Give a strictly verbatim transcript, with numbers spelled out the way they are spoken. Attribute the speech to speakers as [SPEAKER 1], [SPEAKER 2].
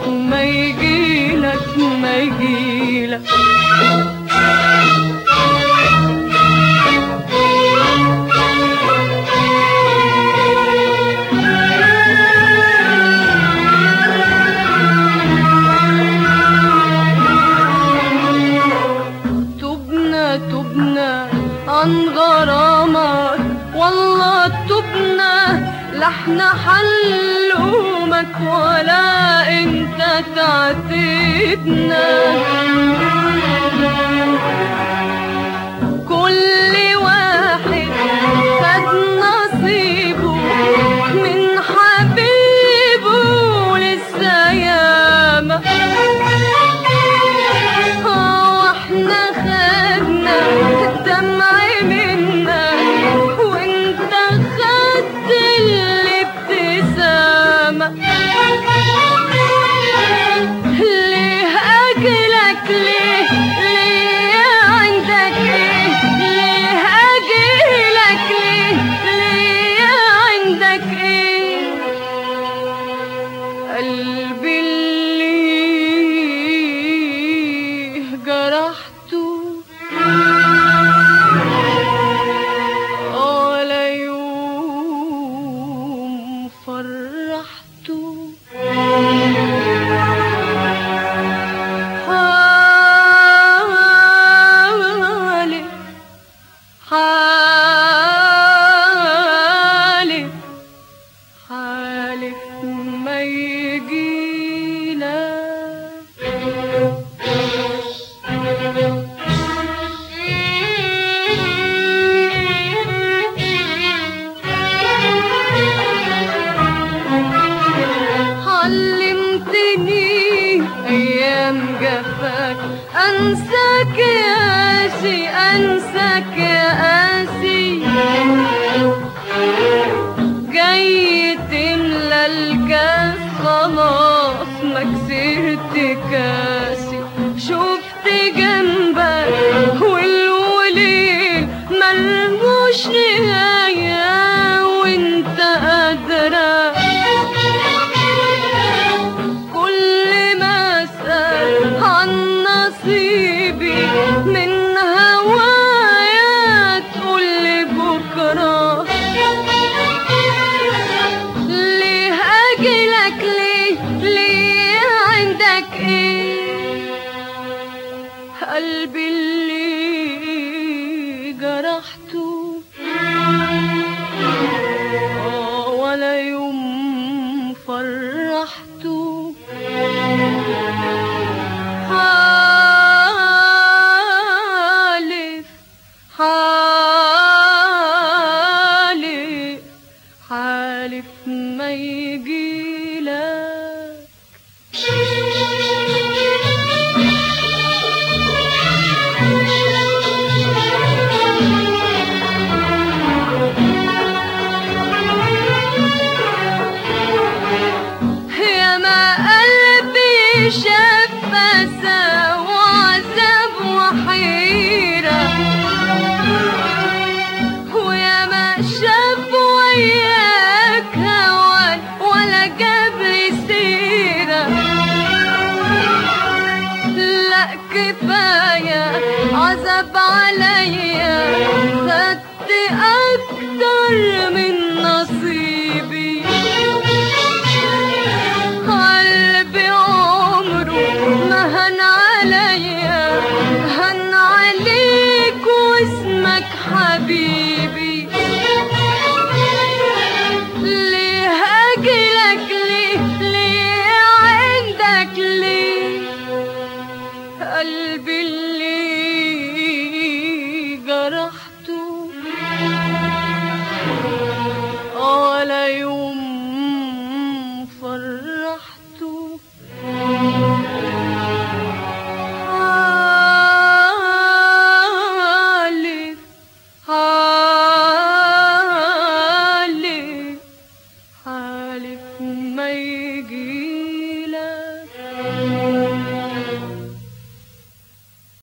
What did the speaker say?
[SPEAKER 1] ما يجيلك ما يجيلك. تبنا عن غرامك والله تبنا، لا احنا حنلومك ولا انت تعاتبنا. كل واحد خد نصيبه من حبيبه لسه ياما، واحنا خدنا الدمع منا وانت خدت الابتسامة. ليه اجلك ليه ليه عندك ايه، ليه اجلك ليه ليه عندك ايه. قلبي اللي جرحته ولا يوم فرحته، حالف حالف حالف ما يجيلك. علمتني ايام جفاك انساك يا قاسي، انساك يا قاسي. جاي تملى الكاس خلاص ما كسرت كاسي. شفت جنبك والوليل ملهوش نهاية وانت قادرة. كل ما اسأل عن نصيبي من هوايا تقولي بكرة. ليه اجلك ليه ليه عندك ايه. قلبي اللي جرحته آه ولا يوم فرحته. حالف حالف حالف ما يجيلك. يا ما قلبي شاف فسا وعذاب وحيرة، ويا ما شاف وياك هوان ولا جاب سيرة. لا كفاية